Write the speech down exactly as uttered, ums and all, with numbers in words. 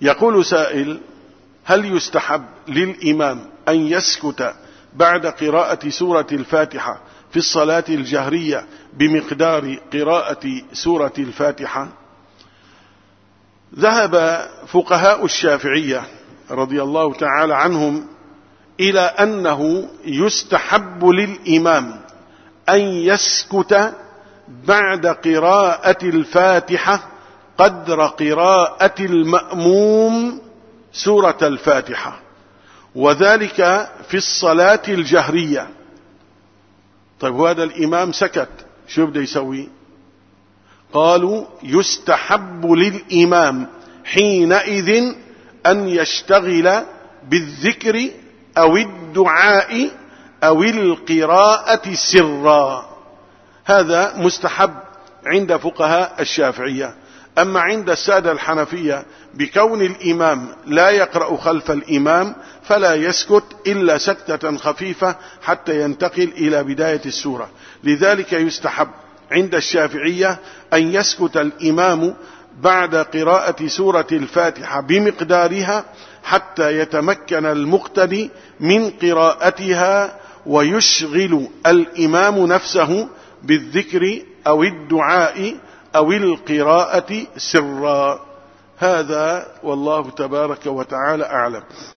يقول سائل: هل يستحب للإمام أن يسكت بعد قراءة سورة الفاتحة في الصلاة الجهرية بمقدار قراءة سورة الفاتحة؟ ذهب فقهاء الشافعية رضي الله تعالى عنهم إلى أنه يستحب للإمام أن يسكت بعد قراءة الفاتحة قدر قراءة المأموم سورة الفاتحة، وذلك في الصلاة الجهرية. طيب هذا الإمام سكت، شو بده يسوي؟ قالوا: يستحب للإمام حينئذ أن يشتغل بالذكر أو الدعاء أو القراءة سرا. هذا مستحب عند فقهاء الشافعية. أما عند السادة الحنفية بكون الإمام لا يقرأ خلف الإمام فلا يسكت إلا سكتة خفيفة حتى ينتقل إلى بداية السورة. لذلك يستحب عند الشافعية أن يسكت الإمام بعد قراءة سورة الفاتحة بمقدارها حتى يتمكن المقتدي من قراءتها ويشغل الإمام نفسه بالذكر أو الدعاء أو القراءة سرا. هذا والله تبارك وتعالى أعلم.